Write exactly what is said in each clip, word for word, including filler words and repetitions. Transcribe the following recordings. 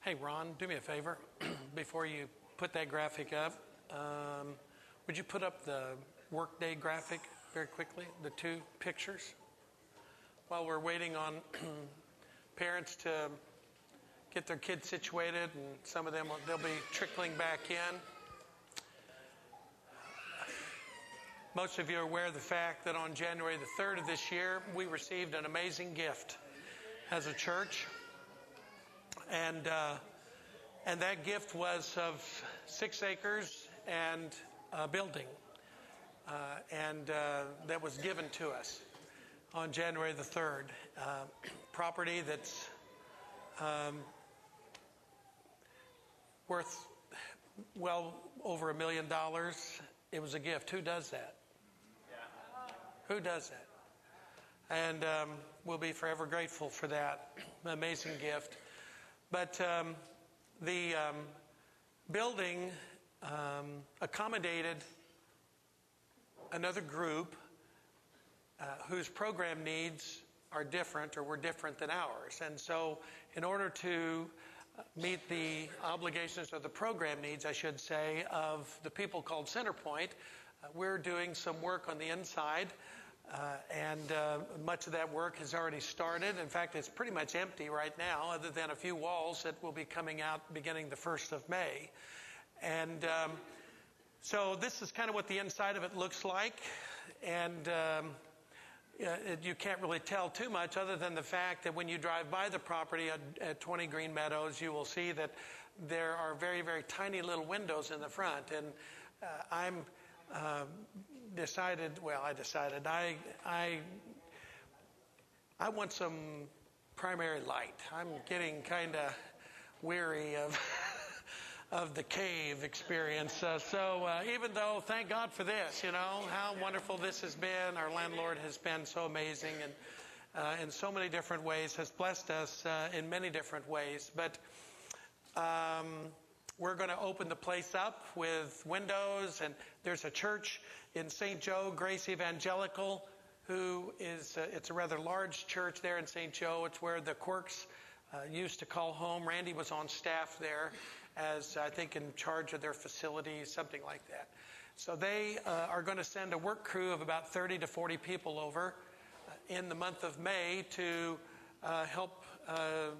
Hey, Ron, do me a favor. Before you put that graphic up, um, would you put up the workday graphic very quickly, the two pictures? While we're waiting on parents to get their kids situated, and some of them, they'll be trickling back in. Most of you are aware of the fact that on January the third of this year, we received an amazing gift as a church. And uh, and that gift was of six acres and a building. Uh, and uh, that was given to us on January the third. Uh, property that's um, worth well over a million dollars. It was a gift. Who does that? Yeah. Who does that? And um, we'll be forever grateful for that amazing gift. But um, the um, building um, accommodated another group uh, whose program needs are different or were different than ours. And so in order to meet the obligations or the program needs, I should say, of the people called Centerpoint, uh, we're doing some work on the inside. Uh, and uh, much of that work has already started. In fact, it's pretty much empty right now, other than a few walls that will be coming out beginning the first of May. And um, so this is kind of what the inside of it looks like. And um, it, you can't really tell too much, other than the fact that when you drive by the property at, at twenty Green Meadows, you will see that there are very, very tiny little windows in the front. And uh, I'm... Uh, decided, well, I decided I, I, I want some primary light. I'm getting kind of weary of, of the cave experience. Uh, so uh, even though, thank God for this, you know, how wonderful this has been. Our landlord has been so amazing and uh, in so many different ways, has blessed us uh, in many different ways. But, um, we're going to open the place up with windows, and there's a church in Saint Joe, Grace Evangelical, who is, uh, it's a rather large church there in Saint Joe. It's where the Quirks uh, used to call home. Randy was on staff there as, I think, in charge of their facilities, something like that. So they uh, are going to send a work crew of about thirty to forty people over uh, in the month of May to uh, help uh,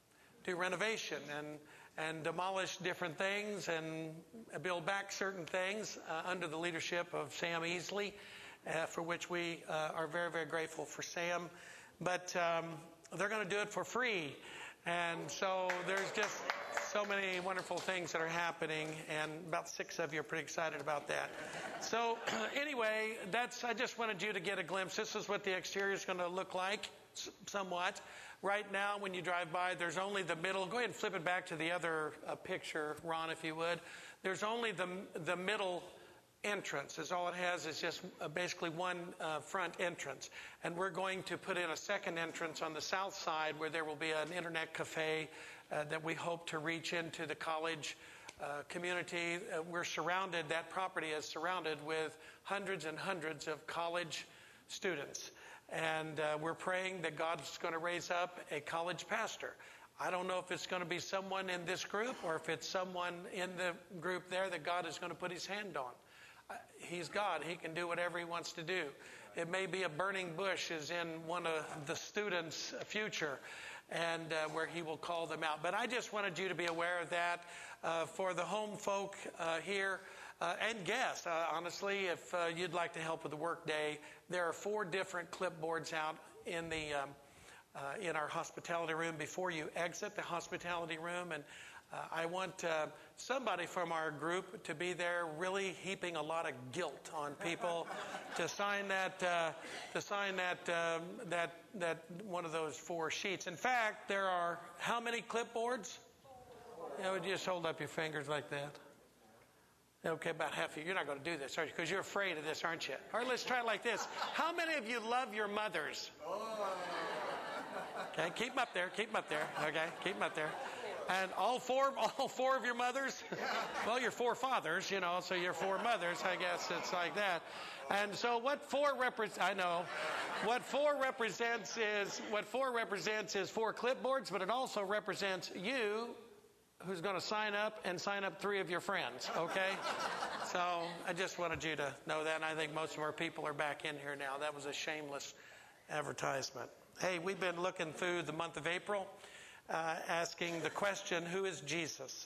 do renovation and and demolish different things and build back certain things uh, under the leadership of Sam Easley, uh, for which we uh, are very, very grateful for Sam. But um, they're going to do it for free. And so there's just so many wonderful things that are happening, and about six of you are pretty excited about that. So anyway, that's I just wanted you to get a glimpse. This is what the exterior is going to look like, somewhat. Right now, when you drive by, there's only the middle. Go ahead and flip it back to the other uh, picture, Ron, if you would. There's only the the middle entrance. Is all it has is just uh, basically one uh, front entrance. And we're going to put in a second entrance on the south side where there will be an internet cafe uh, that we hope to reach into the college uh, community. Uh, we're surrounded, that property is surrounded with hundreds and hundreds of college students. And uh, we're praying that God's going to raise up a college pastor. I don't know if it's going to be someone in this group or if it's someone in the group there that God is going to put his hand on. Uh, he's God. He can do whatever he wants to do. It may be a burning bush is in one of the students' future, and uh, where he will call them out. But I just wanted you to be aware of that uh, for the home folk uh, here. Uh, and guests, uh, honestly, if uh, you'd like to help with the work day, there are four different clipboards out in the um, uh, in our hospitality room before you exit the hospitality room. And uh, I want uh, somebody from our group to be there, really heaping a lot of guilt on people to sign that uh, to sign that um, that that one of those four sheets. In fact, there are how many clipboards? You know, just hold up your fingers like that. Okay, about half of you. You're not going to do this, are you? Because you're afraid of this, aren't you? All right, let's try it like this. How many of you love your mothers? Okay, keep them up there. Keep them up there. Okay, keep them up there. And all four, all four of your mothers? Well, you're four fathers, you know, so you're four mothers. I guess it's like that. And so what four represents, I know, what four represents is, what four represents is four clipboards, but it also represents you who's going to sign up and sign up three of your friends, okay? So I just wanted you to know that, and I think most of our people are back in here now. That was a shameless advertisement. Hey, we've been looking through the month of April, uh, asking the question, who is Jesus?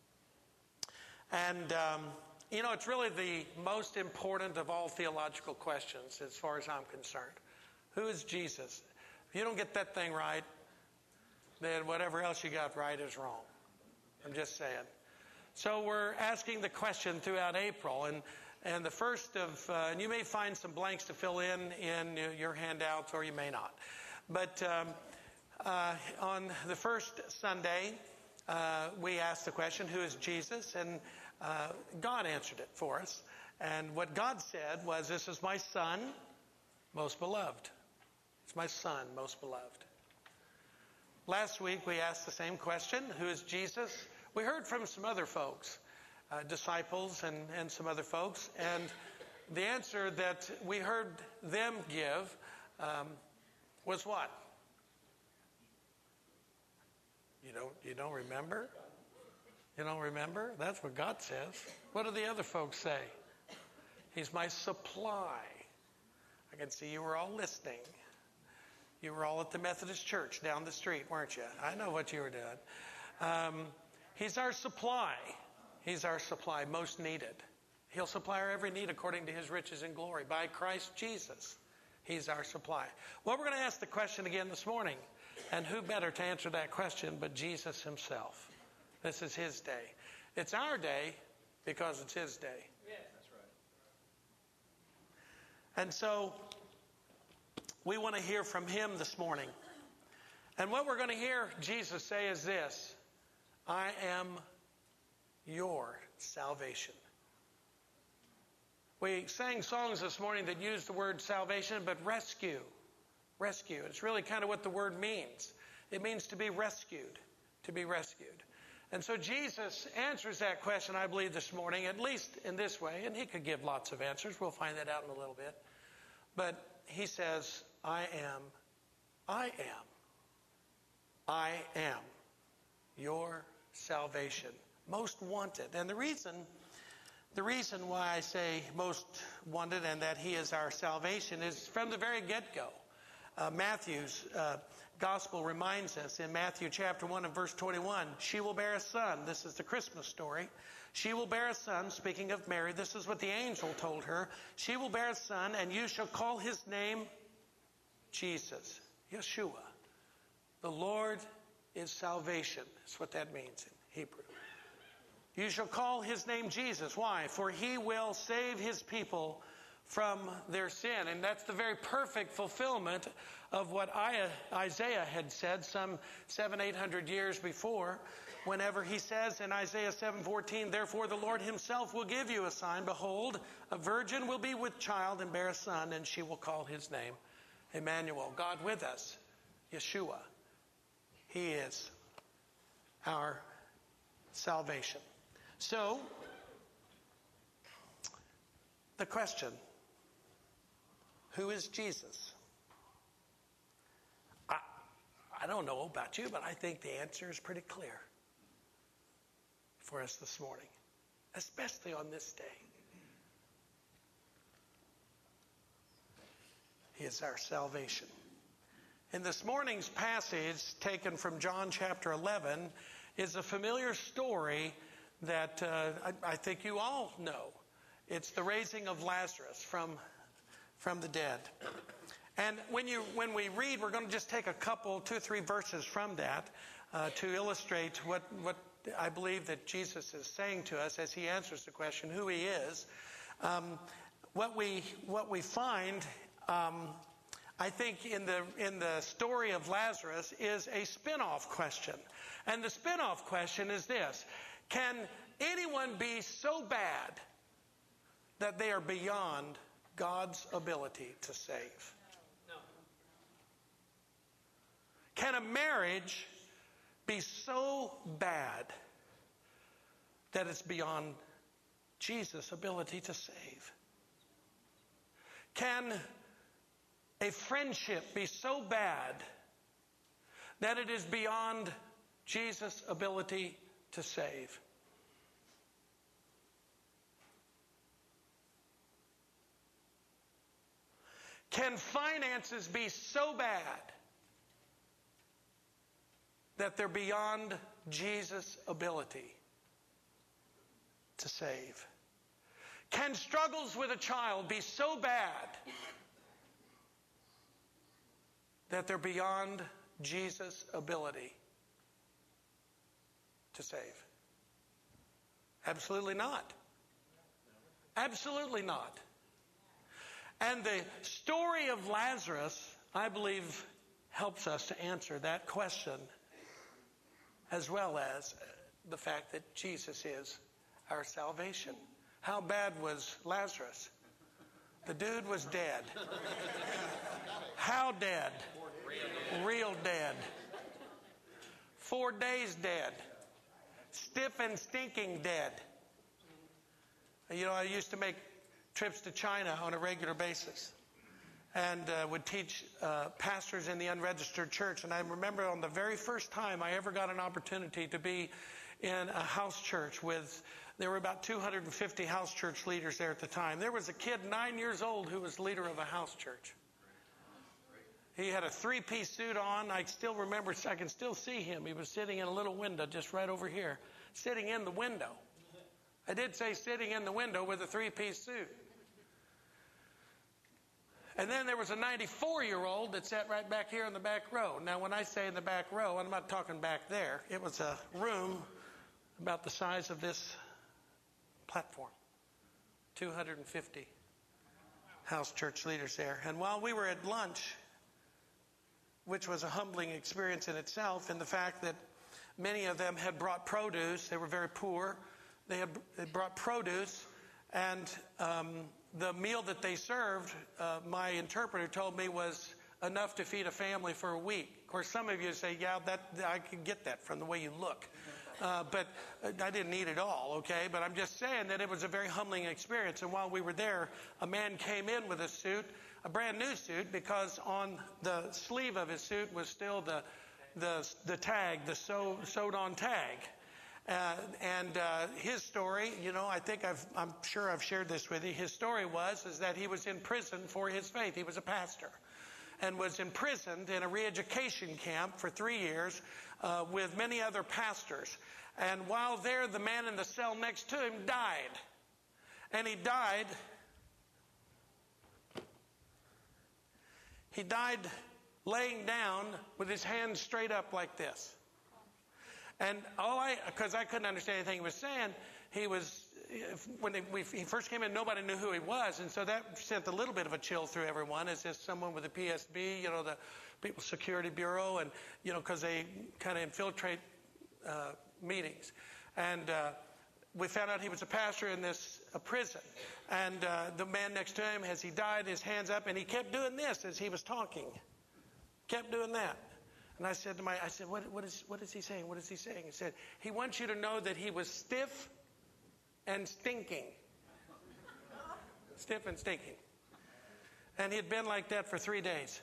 And, um, you know, it's really the most important of all theological questions as far as I'm concerned. Who is Jesus? If you don't get that thing right, then whatever else you got right is wrong. I'm just saying. So we're asking the question throughout April, and and the first of, uh, and you may find some blanks to fill in in your handouts, or you may not. But um, uh, on the first Sunday, uh, we asked the question, who is Jesus? And uh, God answered it for us. And what God said was, this is my son, most beloved. It's my son, most beloved. Last week, we asked the same question, who is Jesus? We heard from some other folks, uh, disciples and, and some other folks, and the answer that we heard them give um, was what? You don't, you don't remember? You don't remember? That's what God says. What do the other folks say? He's my supply. I can see you were all listening. You were all at the Methodist Church down the street, weren't you? I know what you were doing. Um, he's our supply. He's our supply, most needed. He'll supply our every need according to his riches and glory. By Christ Jesus, he's our supply. Well, we're going to ask the question again this morning. And who better to answer that question but Jesus himself? This is his day. It's our day because it's his day. Yeah, that's right. And so we want to hear from him this morning. And what we're going to hear Jesus say is this: I am your salvation. We sang songs this morning that used the word salvation, but rescue. Rescue. It's really kind of what the word means. It means to be rescued. To be rescued. And so Jesus answers that question, I believe, this morning, at least in this way. And he could give lots of answers. We'll find that out in a little bit. But he says, I am, I am, I am your salvation. Most wanted. And the reason, the reason why I say most wanted and that he is our salvation is from the very get-go. Uh, Matthew's uh, gospel reminds us in Matthew chapter one and verse twenty-one, she will bear a son. This is the Christmas story. She will bear a son, speaking of Mary. This is what the angel told her. She will bear a son, and you shall call his name Jesus, Yeshua. The Lord is salvation. That's what that means in Hebrew. You shall call his name Jesus. Why? For he will save his people from their sin. And that's the very perfect fulfillment of what Isaiah had said some seven, eight hundred years before, whenever he says in Isaiah seven fourteen, therefore the Lord himself will give you a sign. Behold, a virgin will be with child and bear a son, and she will call his name Emmanuel, God with us, Yeshua. He is our salvation. So, the question, who is Jesus? I, I don't know about you, but I think the answer is pretty clear for us this morning, especially on this day. He is our salvation. In this morning's passage, taken from John chapter eleven, is a familiar story that uh, I, I think you all know. It's the raising of Lazarus from, from the dead. And when you when we read, we're going to just take a couple, two or three verses from that uh, to illustrate what, what I believe that Jesus is saying to us as he answers the question, who he is. Um, what we what we find, um, I think, in the in the story of Lazarus is a spin-off question. And the spin-off question is this: can anyone be so bad that they are beyond God's ability to save? No. Can a marriage be so bad that it's beyond Jesus' ability to save? Can a friendship be so bad that it is beyond Jesus' ability to save. Can finances be so bad that they're beyond Jesus' ability to save? Can struggles with a child be so bad that they're beyond Jesus' ability to save? Absolutely not. Absolutely not. And the story of Lazarus, I believe, helps us to answer that question, as well as the fact that Jesus is our salvation. How bad was Lazarus? The dude was dead. How dead? Real dead. Four days dead. Stiff and stinking dead. You know, I used to make trips to China on a regular basis and uh, would teach uh, pastors in the unregistered church. And I remember on the very first time I ever got an opportunity to be in a house church with, there were about two hundred fifty house church leaders there at the time. There was a kid nine years old who was leader of a house church. He had a three-piece suit on. I still remember, I can still see him. He was sitting in a little window just right over here, sitting in the window. I did say sitting in the window with a three-piece suit. And then there was a ninety-four-year-old that sat right back here in the back row. Now, when I say in the back row, I'm not talking back there. It was a room about the size of this platform. two hundred fifty house church leaders there. And while we were at lunch, which was a humbling experience in itself, in the fact that many of them had brought produce. They were very poor. They had they brought produce, and um, the meal that they served, uh, my interpreter told me, was enough to feed a family for a week. Of course, some of you say, yeah, that I can get that from the way you look. Uh, but I didn't eat it all, okay? But I'm just saying that it was a very humbling experience. And while we were there, a man came in with a suit, a brand new suit, because on the sleeve of his suit was still the the the tag, the sew, sewed on tag. Uh, and uh, his story, you know, I think I've, I'm sure I've shared this with you. His story was is that he was in prison for his faith. He was a pastor and was imprisoned in a re-education camp for three years uh, with many other pastors. And while there, the man in the cell next to him died. And he died, he died laying down with his hands straight up like this. And all I, because I couldn't understand anything he was saying, he was, when he, we, he first came in, nobody knew who he was. And so that sent a little bit of a chill through everyone. Is this someone with the P S B, you know, the People's Security Bureau? And, you know, because they kind of infiltrate uh, meetings. And uh, we found out he was a pastor in this a prison. And uh, the man next to him, as he died, his hands up, and he kept doing this as he was talking. Kept doing that. And I said to my, I said, what, what is what is he saying? What is he saying? He said, he wants you to know that he was stiff and stinking. Stiff and stinking. And he had been like that for three days.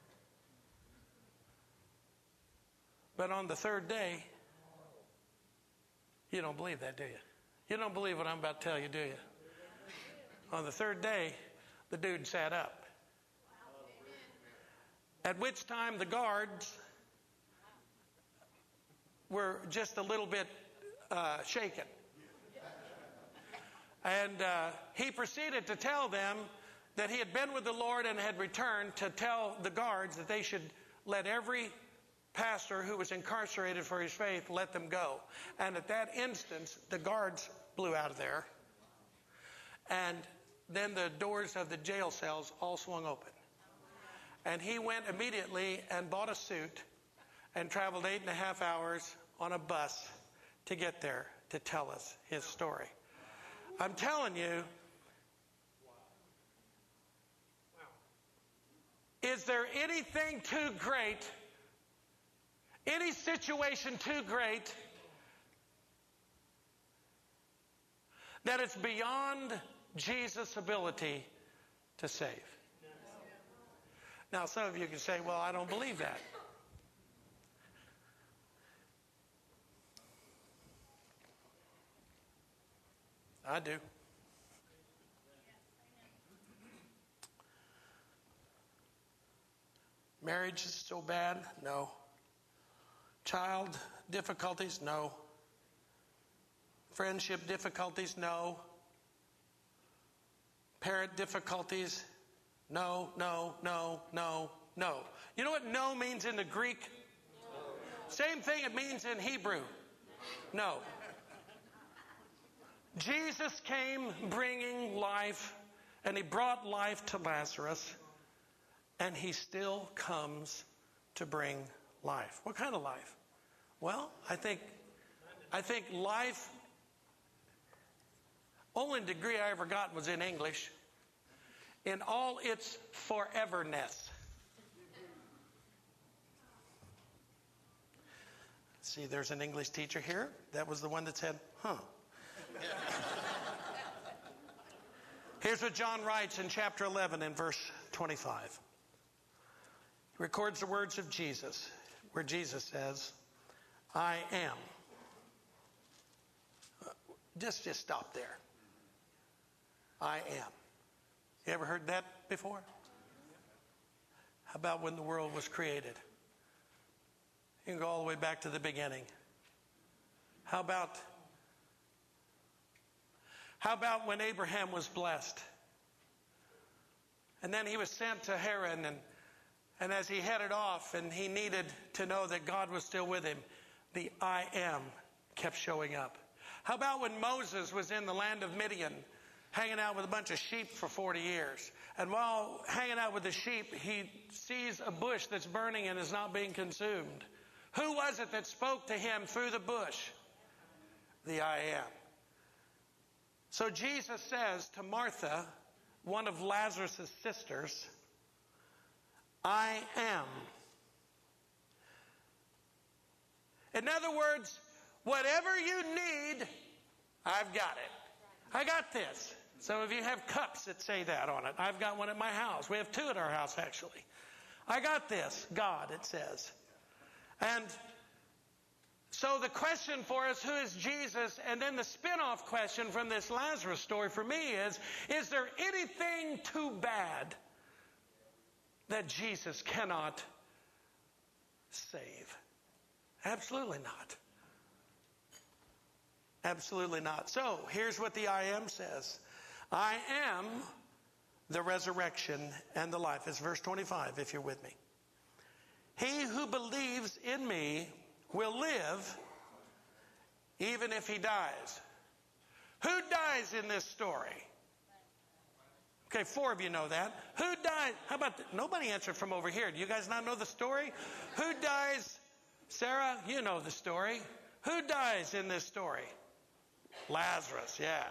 But on the third day, you don't believe that, do you? You don't believe what I'm about to tell you, do you? On the third day, the dude sat up. At which time the guards were just a little bit uh, shaken. And uh, he proceeded to tell them that he had been with the Lord and had returned to tell the guards that they should let every pastor who was incarcerated for his faith, let them go. And at that instance, the guards blew out of there. And then the doors of the jail cells all swung open. And he went immediately and bought a suit and traveled eight and a half hours on a bus to get there to tell us his story. I'm telling you, is there anything too great, any situation too great, that it's beyond Jesus' ability to save? Now, some of you can say, well, I don't believe that. I do. Marriage is so bad? No. Child difficulties? No. Friendship difficulties? No. Parent difficulties? No, no, no, no, no. You know what no means in the Greek? No. Same thing it means in Hebrew. No. Jesus came bringing life, and he brought life to Lazarus, and he still comes to bring life. What kind of life? Well, I think I think life, only degree I ever got was in English, in all its foreverness. See, there's an English teacher here. That was the one that said, huh. Here's what John writes in chapter eleven in verse twenty-five. He records the words of Jesus, where Jesus says, I am. Just, just stop there. I am. You ever heard that before? How about when the world was created? You can go all the way back to the beginning. How about How about when Abraham was blessed? And then he was sent to Haran, and, and as he headed off and he needed to know that God was still with him, the I am kept showing up. How about when Moses was in the land of Midian, hanging out with a bunch of sheep for forty years? And while hanging out with the sheep, he sees a bush that's burning and is not being consumed. Who was it that spoke to him through the bush? The I am. So Jesus says to Martha, one of Lazarus' sisters, I am. In other words, whatever you need, I've got it. I got this. Some of you have cups that say that on it. I've got one at my house. We have two at our house, actually. I got this, God, it says. And so the question for us, who is Jesus? And then the spin-off question from this Lazarus story for me is, is there anything too bad that Jesus cannot save? Absolutely not. Absolutely not. So here's what the I am says. I am the resurrection and the life. It's verse twenty-five, if you're with me. He who believes in me will live even if he dies. Who dies in this story? Okay, four of you know that. Who died? How about, the, nobody answered from over here. Do you guys not know the story? Who dies? Sarah, you know the story. Who dies in this story? Lazarus, yeah.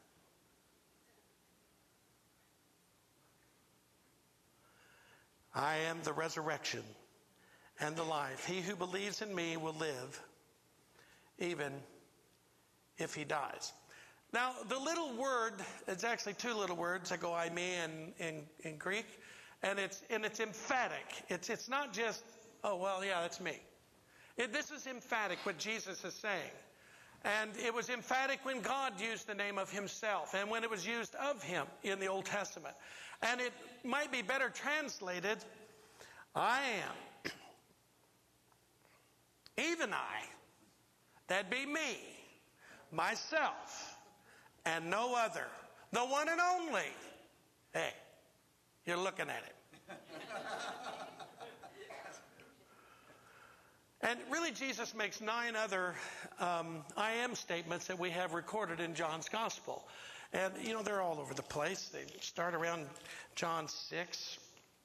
I am the resurrection and the life. He who believes in me will live even if he dies. Now, the little word, it's actually two little words that go I, me in, in, in Greek, and it's and it's emphatic. It's it's not just, oh, well, yeah, that's me. It, this is emphatic, what Jesus is saying. And it was emphatic when God used the name of himself and when it was used of him in the Old Testament. And it might be better translated, I am. Even I. That'd be me, myself, and no other. The one and only. Hey, you're looking at it. And really, Jesus makes nine other um, I am statements that we have recorded in John's Gospel. And, you know, they're all over the place. They start around John six.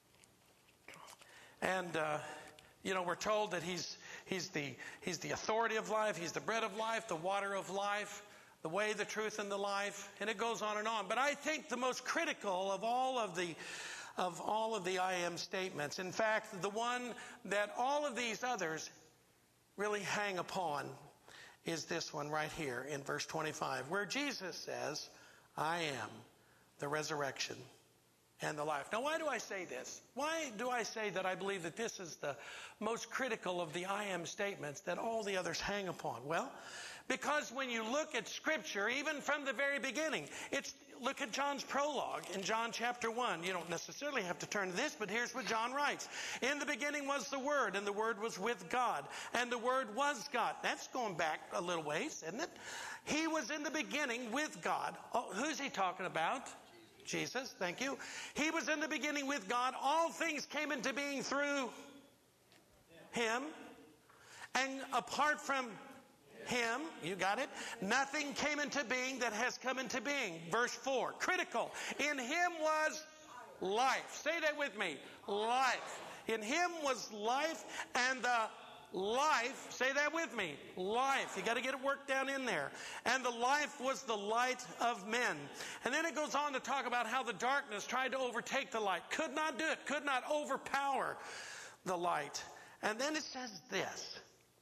And, uh, you know, we're told that he's he's the he's the authority of life. He's the bread of life, the water of life, the way, the truth, and the life. And it goes on and on. But I think the most critical of all of the of all of the I am statements, in fact, the one that all of these others really hang upon, is this one right here in verse twenty-five, where Jesus says, I am the resurrection and the life. Now, why do I say this? Why do I say that I believe that this is the most critical of the I am statements that all the others hang upon? Well, because when you look at Scripture, even from the very beginning, it's look at John's prologue in John chapter one. You don't necessarily have to turn to this, but here's what John writes. In the beginning was the Word, and the Word was with God, and the Word was God. That's going back a little ways, isn't it? He was in the beginning with God. Oh, who's he talking about? Jesus, thank you. He was in the beginning with God. All things came into being through Him. And apart from Him, you got it, nothing came into being that has come into being. Verse four, critical. In Him was life. Say that with me. Life. In Him was life, and the life, say that with me, life. You got to get it worked down in there. And the life was the light of men. And then it goes on to talk about how the darkness tried to overtake the light. Could not do it. Could not overpower the light. And then it says this.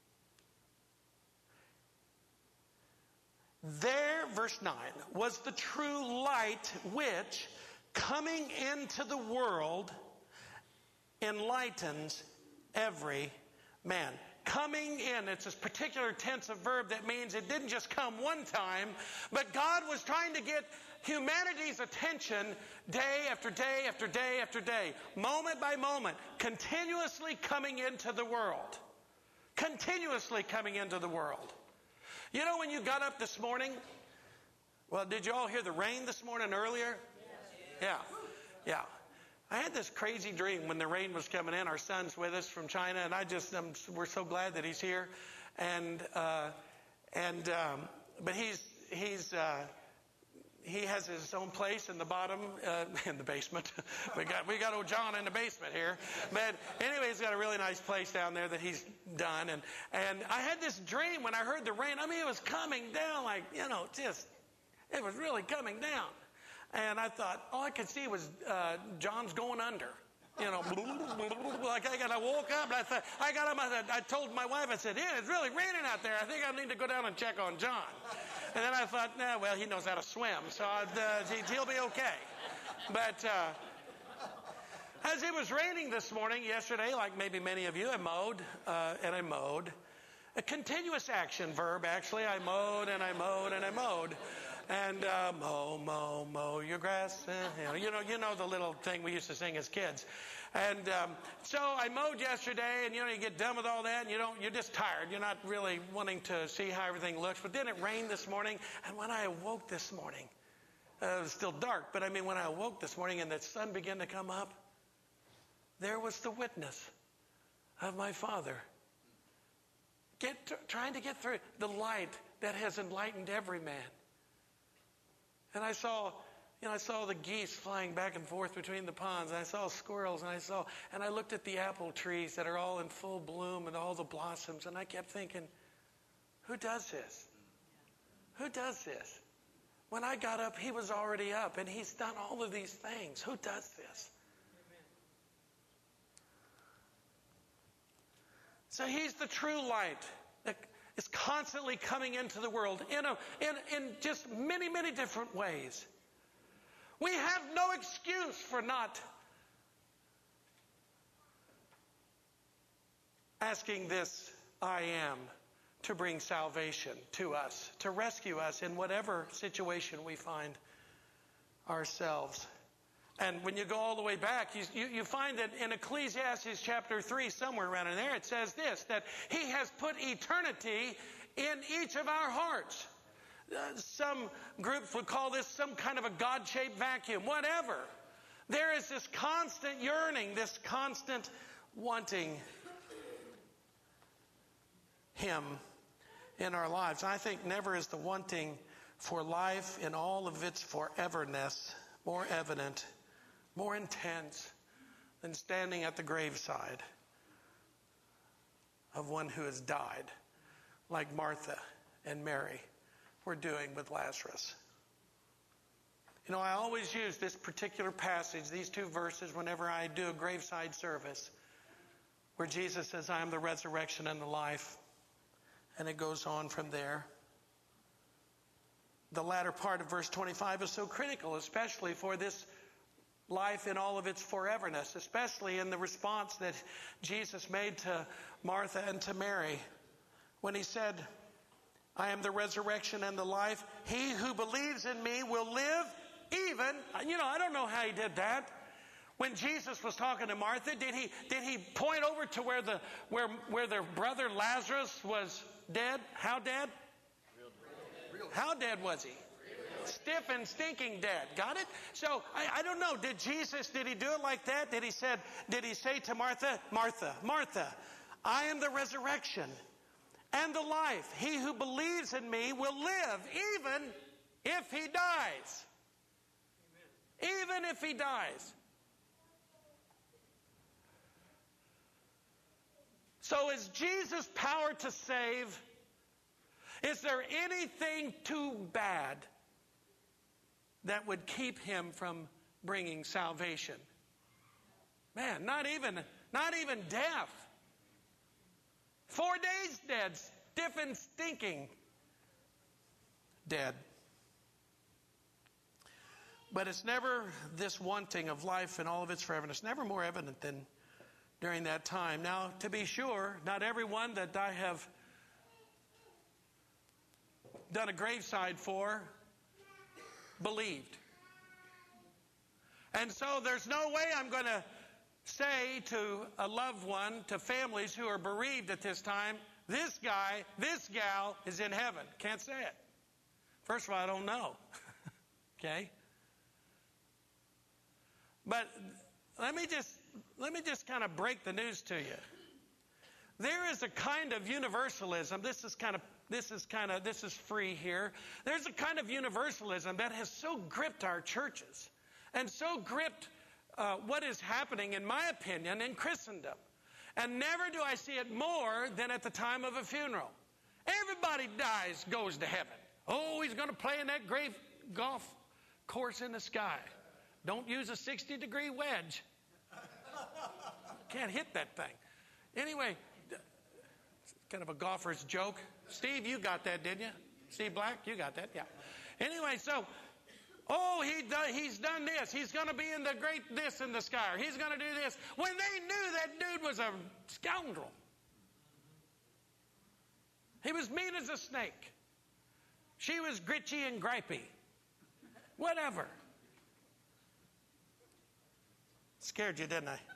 There, verse nine, was the true light which, coming into the world, enlightens every man. Coming in, it's this particular tense of verb that means it didn't just come one time, but God was trying to get humanity's attention day after day after day after day, moment by moment, continuously coming into the world. Continuously coming into the world. You know, when you got up this morning, well, did you all hear the rain this morning earlier? Yeah. Yeah. I had this crazy dream when the rain was coming in. Our son's with us from China, and I just, um, we're so glad that he's here. And, uh, and, um, but he's, he's, uh, he has his own place in the bottom, uh, in the basement. we got, we got old John in the basement here. But anyway, he's got a really nice place down there that he's done. And, and I had this dream when I heard the rain. I mean, it was coming down like, you know, just, it was really coming down. And I thought, all I could see was uh, John's going under. You know, like I, got, I woke up and I thought, I got him, I, I told my wife, I said, yeah, it's really raining out there. I think I need to go down and check on John. And then I thought, nah, well, he knows how to swim, so uh, he, he'll be okay. But uh, as it was raining this morning, yesterday, like maybe many of you, I mowed, uh, and I mowed. A continuous action verb, actually. I mowed and I mowed and I mowed. And uh, mow, mow, mow your grass. Uh, you know, you know, you know the little thing we used to sing as kids. And um, so I mowed yesterday, and you know, you get done with all that, and you don't, you're just tired. You're not really wanting to see how everything looks. But then it rained this morning, and when I awoke this morning, uh, it was still dark. But I mean, when I awoke this morning and the sun began to come up, there was the witness of my Father, get trying to get through the light that has enlightened every man. And I saw, you know, I saw the geese flying back and forth between the ponds. And I saw squirrels, and I saw, and I looked at the apple trees that are all in full bloom and all the blossoms, and I kept thinking, who does this? Who does this? When I got up, he was already up, and he's done all of these things. Who does this? So he's the true light that is constantly coming into the world in, a, in, in just many, many different ways. We have no excuse for not asking this I am to bring salvation to us, to rescue us in whatever situation we find ourselves. And when you go all the way back, you, you, you find that in Ecclesiastes chapter three, somewhere around in there, it says this, that he has put eternity in each of our hearts. Uh, some groups would call this some kind of a God-shaped vacuum, whatever. There is this constant yearning, this constant wanting him in our lives. I think never is the wanting for life in all of its foreverness more evident, more intense than standing at the graveside of one who has died, like Martha and Mary were doing with Lazarus. You know, I always use this particular passage, these two verses, whenever I do a graveside service, where Jesus says, I am the resurrection and the life. And it goes on from there. The latter part of verse twenty-five is so critical, especially for this life in all of its foreverness, especially in the response that Jesus made to Martha and to Mary when he said, I am the resurrection and the life. He who believes in me will live even, you know, I don't know how he did that. When Jesus was talking to Martha, did he did he point over to where the where where their brother Lazarus was dead? How dead? How dead was he? Stiff and stinking dead. Got it? So I, I don't know. Did Jesus, did he do it like that? Did he said, did he say to Martha, Martha, Martha, I am the resurrection and the life. He who believes in me will live even if he dies. Amen. Even if he dies. So is Jesus' power to save? Is there anything too bad that would keep him from bringing salvation? Man, not even, not even death. Four days dead, stiff and stinking dead. But it's never this wanting of life and all of its foreverness. It's never more evident than during that time. Now, to be sure, not everyone that I have done a graveside for believed. And so there's no way I'm going to say to a loved one, to families who are bereaved at this time, this guy, this gal is in heaven. Can't say it. First of all, I don't know. Okay? But let me just let me just kind of break the news to you. There is a kind of universalism. This is kind of this is kind of this is free here. There's a kind of universalism that has so gripped our churches and so gripped uh, what is happening, in my opinion, in Christendom. And never do I see it more than at the time of a funeral. Everybody dies, goes to heaven. Oh, he's going to play in that great golf course in the sky. Don't use a sixty degree wedge. Can't hit that thing. Anyway, kind of a golfer's joke. Steve, you got that, didn't you? Steve Black, you got that? Yeah. Anyway, so, oh, he do, he's done this. He's going to be in the great this in the sky. Or he's going to do this. When they knew that dude was a scoundrel. He was mean as a snake. She was gritchy and gripey. Whatever. Scared you, didn't I?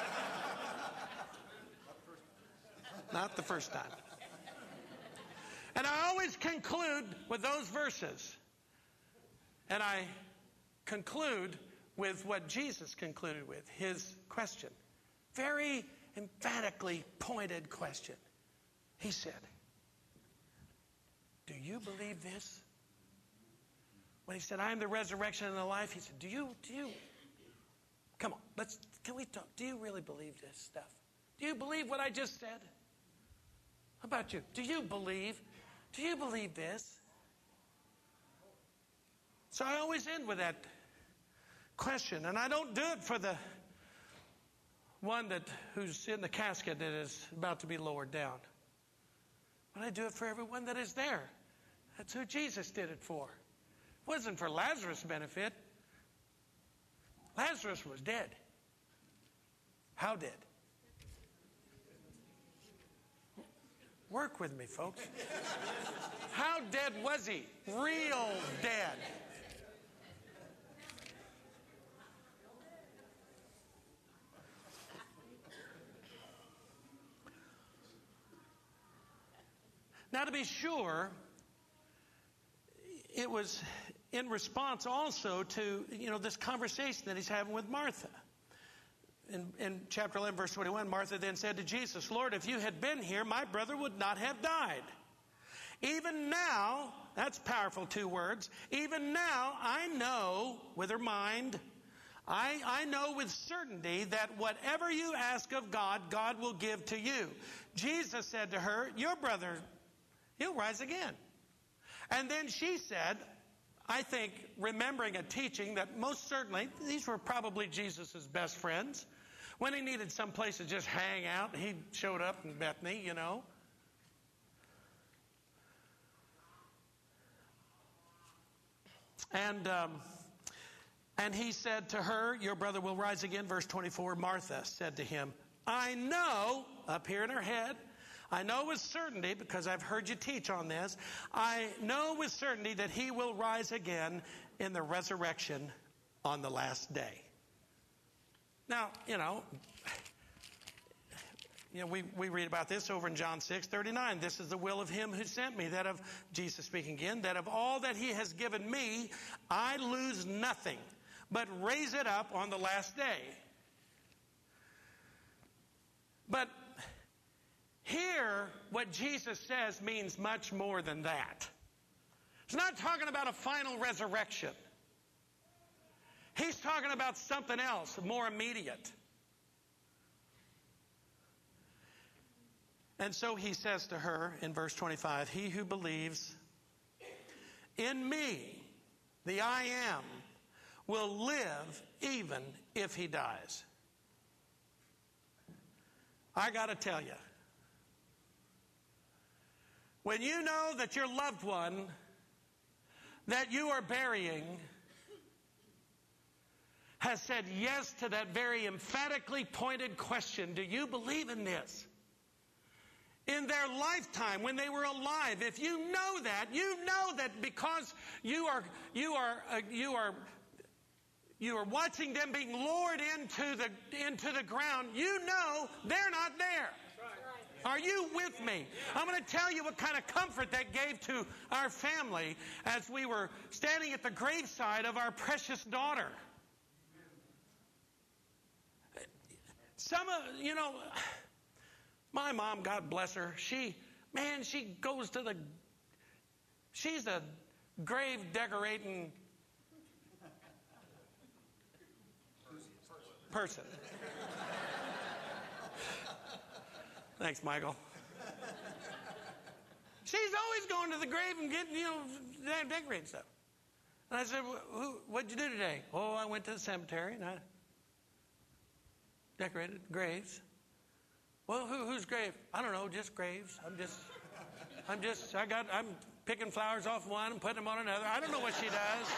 Not the first time. And I always conclude with those verses. And I conclude with what Jesus concluded with, his question. Very emphatically pointed question. He said, do you believe this? When he said, I am the resurrection and the life, he said, do you, do you, come on, let's, can we talk? Do you really believe this stuff? Do you believe what I just said? How about you? Do you believe? Do you believe this? So I always end with that question. And I don't do it for the one that who's in the casket that is about to be lowered down. But I do it for everyone that is there. That's who Jesus did it for. It wasn't for Lazarus' benefit. Lazarus was dead. How dead? Work with me, folks. How dead was he? Real dead. Now, to be sure, it was in response also to, you know, this conversation that he's having with Martha. In, in chapter eleven, verse twenty-one, Martha then said to Jesus, Lord, if you had been here, my brother would not have died. Even now, that's powerful two words, even now I know with her mind, I, I know with certainty that whatever you ask of God, God will give to you. Jesus said to her, your brother, he'll rise again. And then she said, I think, remembering a teaching that most certainly, these were probably Jesus' best friends. When he needed some place to just hang out, he showed up in Bethany, you know. And um, And he said to her, your brother will rise again. Verse twenty-four, Martha said to him, I know, up here in her head, I know with certainty, because I've heard you teach on this, I know with certainty that he will rise again in the resurrection on the last day. Now, you know, you know, we, we read about this over in John six thirty-nine. This is the will of him who sent me, that of, Jesus speaking again, that of all that he has given me, I lose nothing, but raise it up on the last day. But here, what Jesus says means much more than that. He's not talking about a final resurrection. He's talking about something else, more immediate. And so he says to her in verse twenty-five, he who believes in me, the I am, will live even if he dies. I got to tell you, when you know that your loved one that you are burying has said yes to that very emphatically pointed question, do you believe in this? In their lifetime, when they were alive, if you know that, you know that because you are you are uh, you are you are watching them being lowered into the into the ground, you know they're not there. Are you with me? I'm going to tell you what kind of comfort that gave to our family as we were standing at the graveside of our precious daughter. Some of, you know, my mom, God bless her, she, man, she goes to the, she's a grave decorating person. Thanks, Michael. She's always going to the grave and getting, you know, decorating stuff. And I said, Who, what'd you do today? Oh, I went to the cemetery and I decorated graves. Well, who, whose grave? I don't know, just graves. I'm just, I'm just, I got, I'm picking flowers off one and putting them on another. I don't know what she does.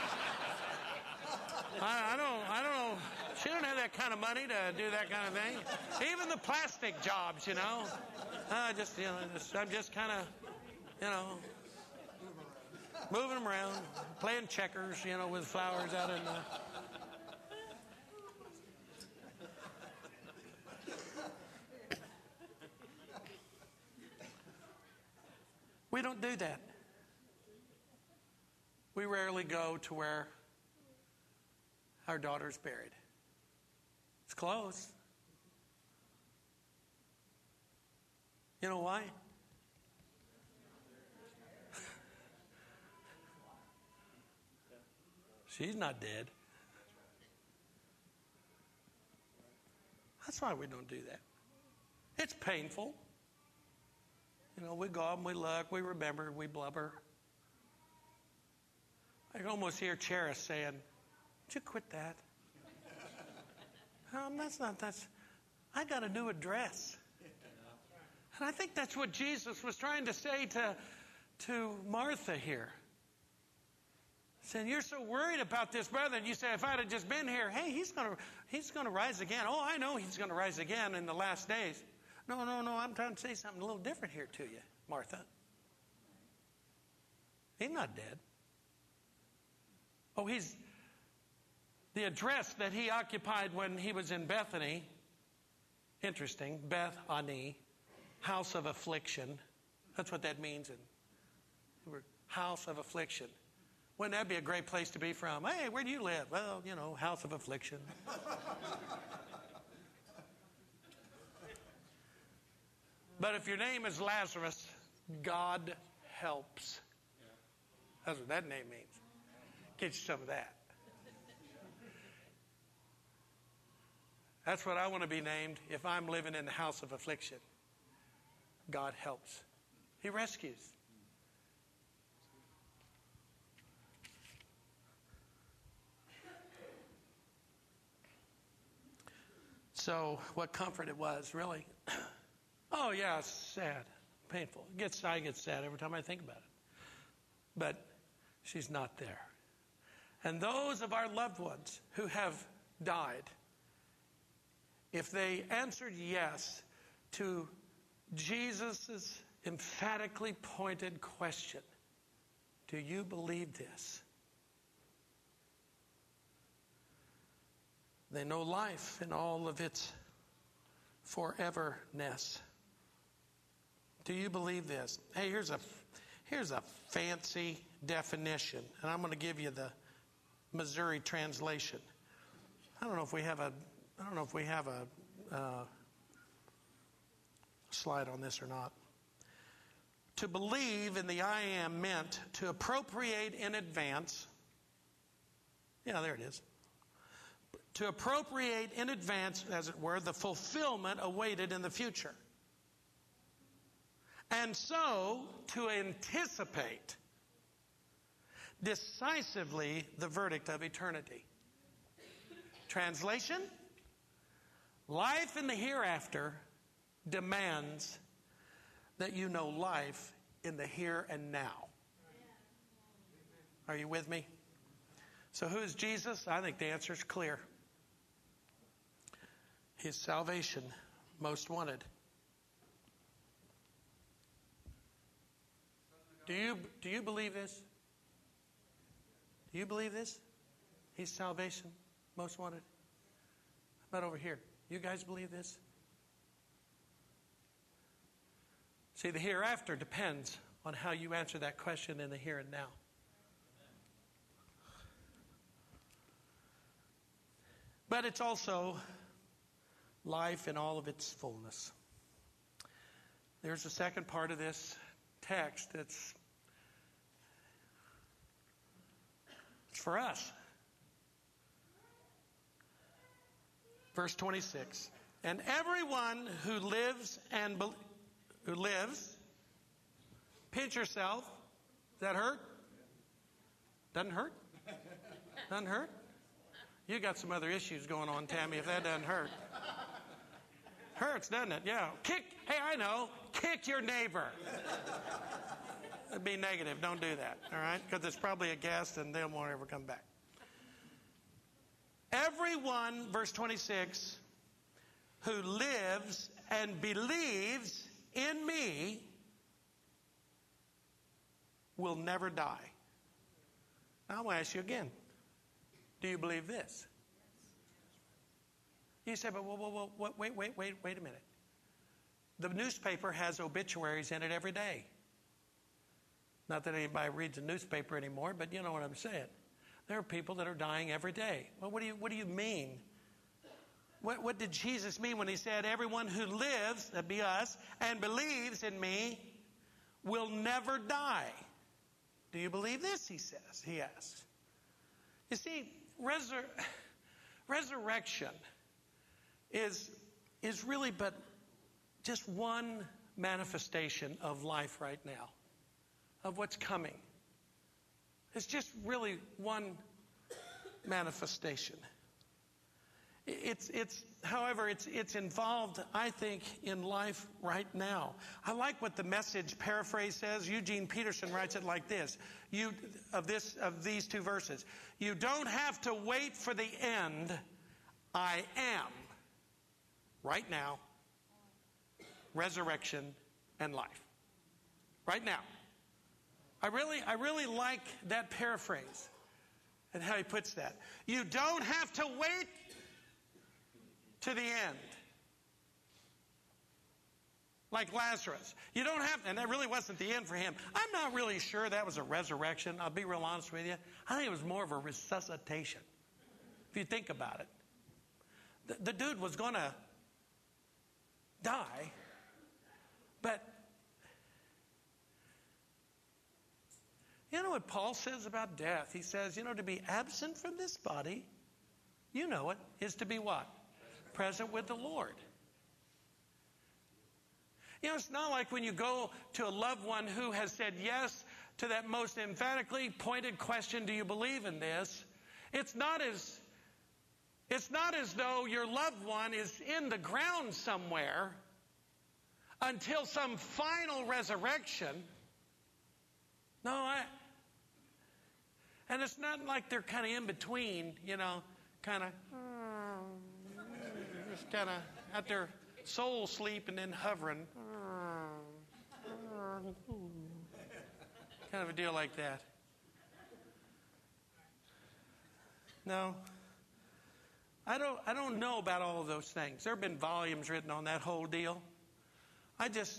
I, I don't, I don't know. She don't have that kind of money to do that kind of thing. Even the plastic jobs, you know. I just, you know, just, I'm just kind of, you know, moving them around, playing checkers, you know, with flowers out in the. We don't do that. We rarely go to where our daughter's buried. It's close. You know why? She's not dead. That's why we don't do that. It's painful. You know, we go up and we look, we remember, we blubber. I can almost hear Cheris saying, would you quit that? Um, that's not, that's, I got a new address. And I think that's what Jesus was trying to say to, to Martha here. Saying, you're so worried about this brother, and you say, if I'd have just been here, hey, he's going to he's going to rise again. Oh, I know he's going to rise again in the last days. No, no, no, I'm trying to say something a little different here to you, Martha. He's not dead. Oh, he's, the address that he occupied when he was in Bethany, interesting, Beth-Ani, house of affliction. That's what that means, in house of affliction. Wouldn't that be a great place to be from? Hey, where do you live? Well, you know, house of affliction. But if your name is Lazarus, God helps. That's what that name means. Get you some of that. That's what I want to be named if I'm living in the house of affliction. God helps. He rescues. So, what comfort it was, really. Oh, yeah, it's sad, painful. It gets, I get sad every time I think about it. But she's not there. And those of our loved ones who have died, if they answered yes to Jesus' emphatically pointed question, do you believe this? They know life in all of its foreverness. Do you believe this? Hey, here's a here's a fancy definition, and I'm going to give you the Missouri translation. I don't know if we have a I don't know if we have a uh, slide on this or not. To believe in the I am meant to appropriate in advance. Yeah, there it is. To appropriate in advance, as it were, the fulfillment awaited in the future. And so, to anticipate decisively the verdict of eternity. Translation: life in the hereafter demands that you know life in the here and now. Are you with me? So who is Jesus? I think the answer is clear. His salvation most wanted. Do you, do you believe this? Do you believe this? He's salvation most wanted. How about over here? You guys believe this? See, the hereafter depends on how you answer that question in the here and now. But it's also life in all of its fullness. There's a second part of this text that's it's for us. Verse twenty-six. And everyone who lives and be- who lives, pinch yourself. Does that hurt? Doesn't hurt? Doesn't hurt? You got some other issues going on, Tammy, if that doesn't hurt. Hurts, doesn't it? Yeah. Kick, hey, I know, kick your neighbor. That'd be negative. Don't do that, all right? Because it's probably a guest and they won't ever come back. Everyone, verse twenty-six, who lives and believes in me will never die. Now, I'm going to ask you again. Do you believe this? You say, but whoa, whoa, whoa, wait, wait, wait, wait a minute. The newspaper has obituaries in it every day. Not that anybody reads a newspaper anymore, but you know what I'm saying. There are people that are dying every day. Well, what do you, what do you mean? What, what did Jesus mean when he said, everyone who lives, that'd be us, and believes in me will never die? Do you believe this, he says, he asks. You see, resur- resurrection is, is really but just one manifestation of life right now, of what's coming. It's just really one manifestation. It's, it's, however, it's, it's involved, I think, in life right now. I like what the Message paraphrase says. Eugene Peterson writes it like this, you, of this, of these two verses. You don't have to wait for the end. I am, right now, resurrection and life. Right now. I really, I really like that paraphrase and how he puts that. You don't have to wait to the end. Like Lazarus. You don't have, and that really wasn't the end for him. I'm not really sure that was a resurrection. I'll be real honest with you. I think it was more of a resuscitation. If you think about it. The, the dude was going to die, but you know what Paul says about death? He says, you know, to be absent from this body, you know it, is to be what? Present with the Lord. You know, it's not like when you go to a loved one who has said yes to that most emphatically pointed question, do you believe in this? It's not as, it's not as though your loved one is in the ground somewhere until some final resurrection. No, I... And it's not like they're kind of in between, you know, kind of, just kind of at their soul sleep and then hovering. Kind of a deal like that. No. I don't, I don't know about all of those things. There have been volumes written on that whole deal. I just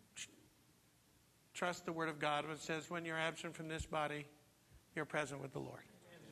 trust the Word of God when it says, when you're absent from this body, you're present with the Lord.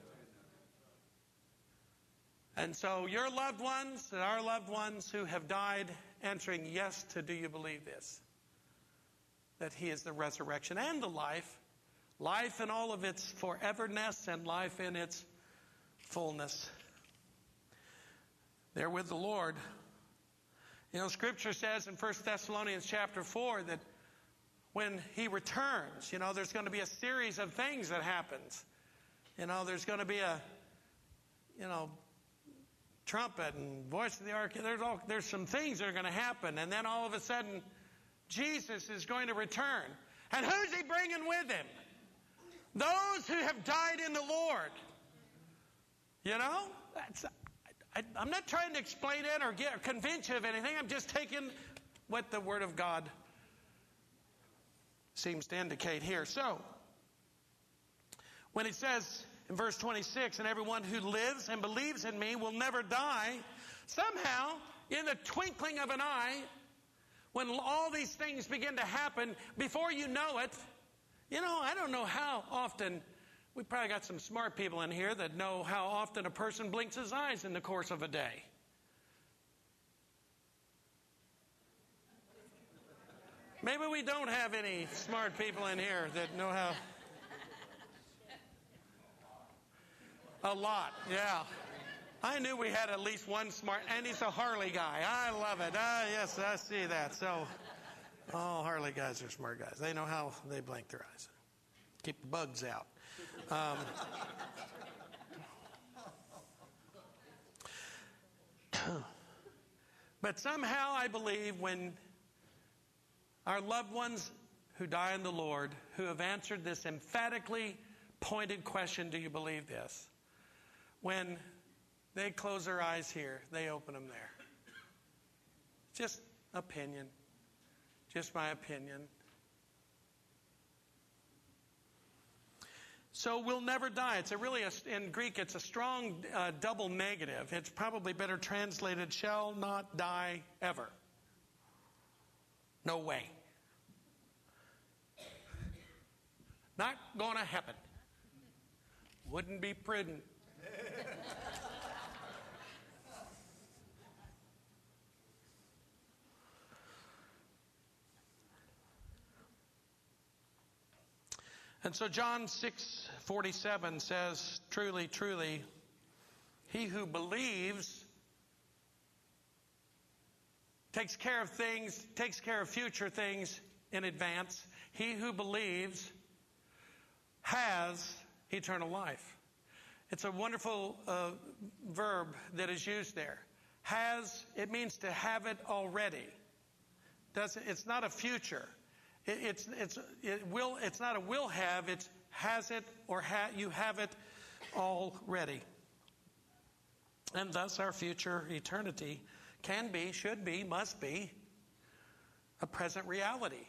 And so your loved ones and our loved ones who have died answering yes to do you believe this? That He is the resurrection and the life. Life in all of its foreverness and life in its fullness. They're with the Lord. You know, Scripture says in First Thessalonians chapter four that when He returns, you know, there's going to be a series of things that happens. You know, there's going to be a, you know, trumpet and voice of the ark. There's, all, there's some things that are going to happen. And then all of a sudden, Jesus is going to return. And who's He bringing with Him? Those who have died in the Lord. You know? That's, I, I'm not trying to explain it or get or convince you of anything. I'm just taking what the Word of God seems to indicate here. So, when it says in verse twenty-six, and everyone who lives and believes in me will never die, somehow, in the twinkling of an eye, when all these things begin to happen, before you know it, you know, I don't know how often, we probably got some smart people in here that know how often a person blinks his eyes in the course of a day. Maybe we don't have any smart people in here that know how. A lot, yeah. I knew we had at least one smart, and he's a Harley guy. I love it. Ah, yes, I see that. So, oh, Harley guys are smart guys. They know how they blink their eyes. Keep the bugs out. Um, but somehow I believe when our loved ones who die in the Lord, who have answered this emphatically pointed question, do you believe this? When they close their eyes here, they open them there. Just opinion. Just my opinion. So we'll never die. It's a really, a, in Greek, it's a strong uh, double negative. It's probably better translated, shall not die ever. No way. Not going to happen. Wouldn't be prudent. And so John six forty-seven says, truly, truly, he who believes takes care of things, takes care of future things in advance. He who believes has eternal life. It's a wonderful uh, verb that is used there. Has, it means to have it already. Doesn't, it's not a future. It, it's, it's, it will, it's not a will have, it's has it or ha, you have it already. And thus our future eternity can be, should be, must be a present reality.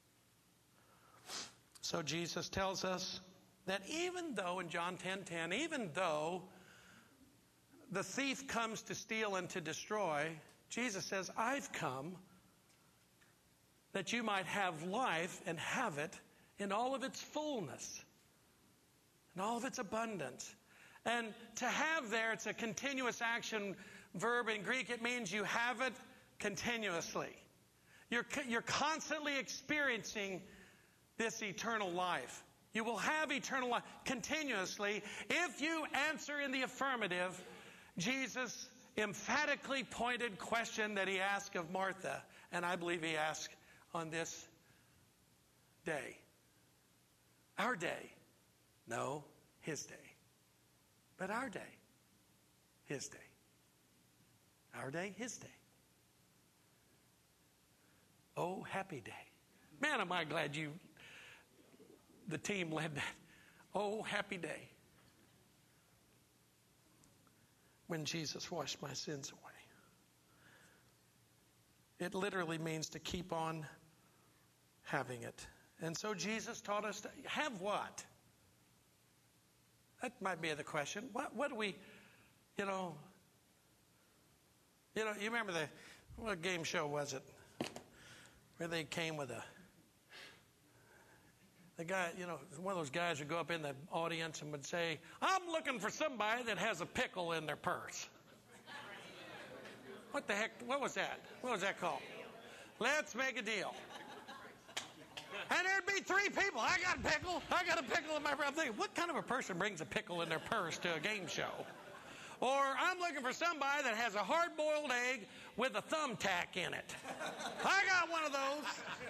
So Jesus tells us that even though, in John ten ten, even though the thief comes to steal and to destroy, Jesus says, I've come that you might have life and have it in all of its fullness, in all of its abundance. And to have there, it's a continuous action verb in Greek. It means you have it continuously. You're, you're constantly experiencing this eternal life. You will have eternal life continuously if you answer in the affirmative Jesus' emphatically pointed question that he asked of Martha, and I believe he asked on this day. Our day. No, his day. But our day. His day. Our day, his day. Oh, happy day. Man, am I glad you, the team led that. Oh, happy day. when Jesus washed my sins away. It literally means to keep on having it. And so Jesus taught us to have what? That might be the question. What, what do we, you know, you know, you remember the, what game show was it? Where they came with a, the guy, you know, one of those guys would go up in the audience and would say, I'm looking for somebody that has a pickle in their purse. What the heck, what was that? What was that called? Let's make a deal. And there'd be three people. I got a pickle. I got a pickle in my purse. I'm thinking, what kind of a person brings a pickle in their purse to a game show? Or I'm looking for somebody that has a hard-boiled egg with a thumbtack in it. I got one of those.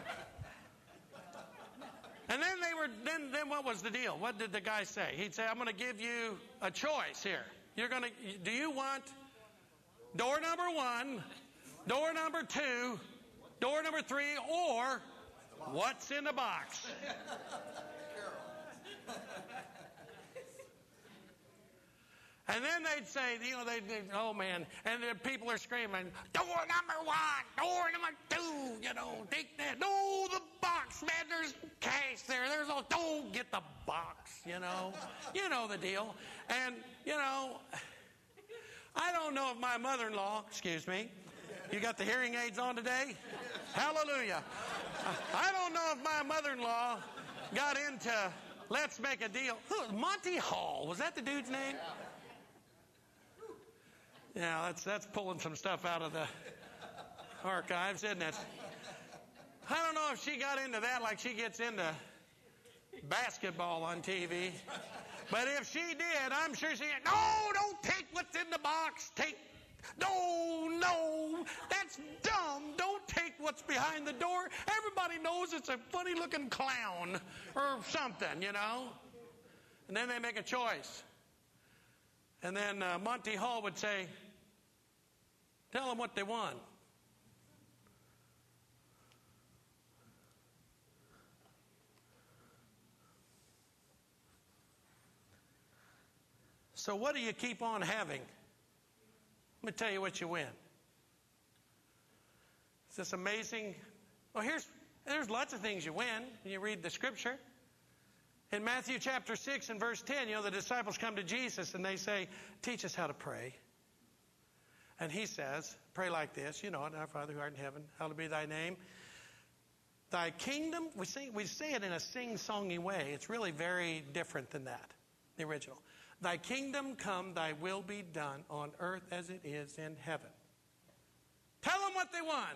And then they were. Then, then what was the deal? What did the guy say? He'd say, I'm going to give you a choice here. You're going to. Do you want door number one, door number two, door number three, or what's in the box? And then they'd say, you know, they'd, they'd oh man, and the people are screaming, door number one, door number two, you know, take that. No, the box, man, there's cash there. There's all, don't get the box, you know. You know the deal. And, you know, I don't know if my mother-in-law, excuse me, you got the hearing aids on today? Hallelujah. I don't know if my mother-in-law got into let's make a deal. Who, Monty Hall, was that the dude's name? Yeah, that's that's pulling some stuff out of the archives, isn't it? I don't know if she got into that like she gets into basketball on T V. But if she did, I'm sure she said, no, don't take what's in the box. Take, no, no, that's dumb. Don't take what's behind the door. Everybody knows it's a funny-looking clown or something, you know. And then they make a choice. And then uh, Monty Hall would say, tell them what they want. So what do you keep on having? Let me tell you what you win. It's this amazing. Well, here's there's lots of things you win when you read the scripture. In Matthew chapter six and verse ten, you know, the disciples come to Jesus and they say, teach us how to pray. And he says, pray like this, you know, our Father who art in heaven, hallowed be thy name. Thy kingdom, we sing, we say it in a sing-songy way. It's really very different than that, the original. Thy kingdom come, thy will be done on earth as it is in heaven. Tell them what they want.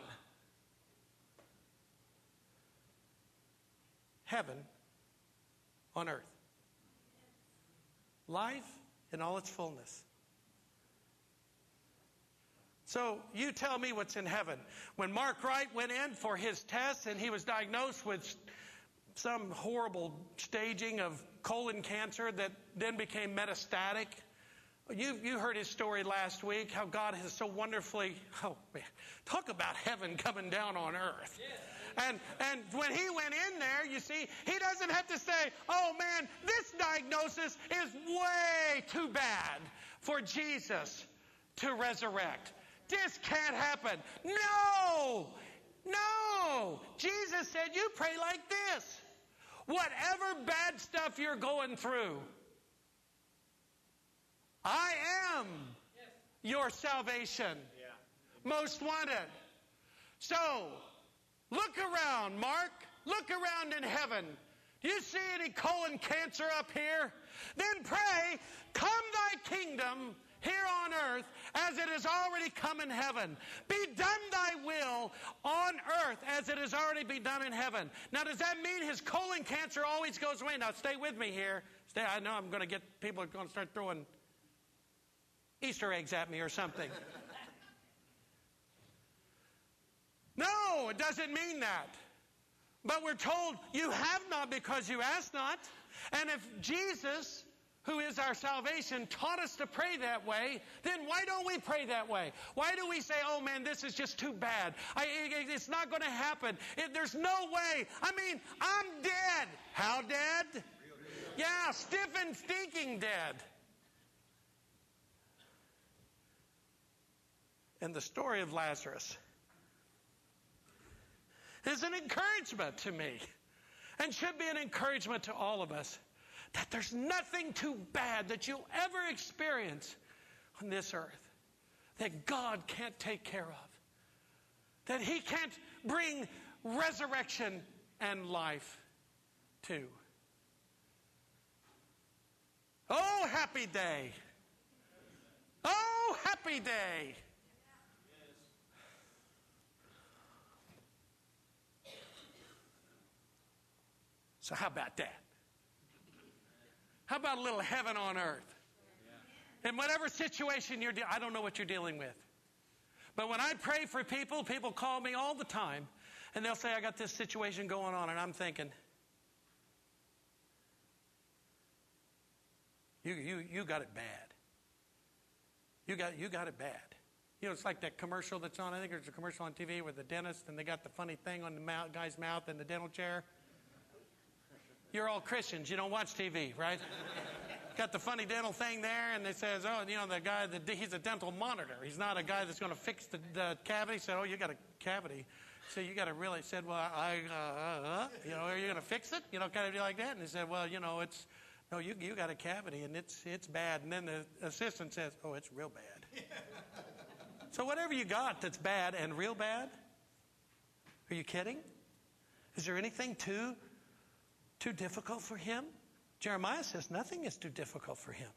Heaven on earth. Life in all its fullness. So you tell me what's in heaven. When Mark Wright went in for his test and he was diagnosed with some horrible staging of colon cancer that then became metastatic. You, you heard his story last week, how God has so wonderfully, oh man, talk about heaven coming down on earth. Yeah. And, and when he went in there, you see, he doesn't have to say, oh man, this diagnosis is way too bad for Jesus to resurrect. This can't happen. No, no. Jesus said, you pray like this. Whatever bad stuff you're going through, I am your salvation. Most wanted. So, look around, Mark. Look around in heaven. Do you see any colon cancer up here? Then pray, come thy kingdom here on earth as it has already come in heaven. Be done thy will on earth as it has already been done in heaven. Now, does that mean his colon cancer always goes away? Now, stay with me here. Stay. I know I'm going to get, people are going to start throwing Easter eggs at me or something. No, it doesn't mean that. But we're told you have not because you ask not. And if Jesus, who is our salvation, taught us to pray that way, then why don't we pray that way? Why do we say, oh man, this is just too bad. I, it, it's not going to happen. It, there's no way. I mean, I'm dead. How dead? Yeah, stiff and stinking dead. in the story of Lazarus is an encouragement to me, and should be an encouragement to all of us, that there's nothing too bad that you'll ever experience on this earth that God can't take care of, that He can't bring resurrection and life to. Oh, happy day. Oh, happy day. So how about that? How about a little heaven on earth? In whatever situation you're dealing, I don't know what you're dealing with. But when I pray for people, people call me all the time, and they'll say, I got this situation going on, and I'm thinking, you you you got it bad. You got you got it bad. You know, it's like that commercial that's on, I think there's a commercial on T V with the dentist, and they got the funny thing on the mouth, guy's mouth in the dental chair. You're all Christians. You don't watch T V, right? Got the funny dental thing there, and they says, oh, you know, the guy, the, he's a dental monitor. He's not a guy that's going to fix the, the cavity. Said, oh, you got a cavity. So you got to really, said, well, I, uh, uh, you know, are you going to fix it? You know, kind of like that. And he said, well, you know, it's, no, you you got a cavity, and it's it's bad. And then the assistant says, oh, it's real bad. So whatever you got that's bad and real bad, are you kidding? Is there anything too Too difficult for Him? Jeremiah says nothing is too difficult for Him.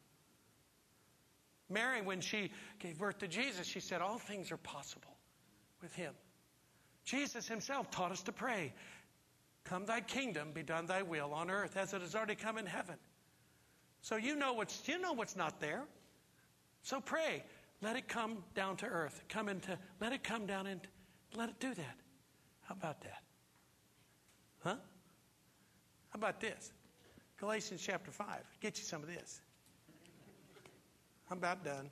Mary, when she gave birth to Jesus, she said all things are possible with Him. Jesus Himself taught us to pray, come thy kingdom, be done thy will on earth as it has already come in heaven. So you know what's, you know what's not there. So pray, let it come down to earth. Come into, let it come down and let it do that. How about that? Huh? How about this? Galatians chapter five. Get you some of this. I'm about done.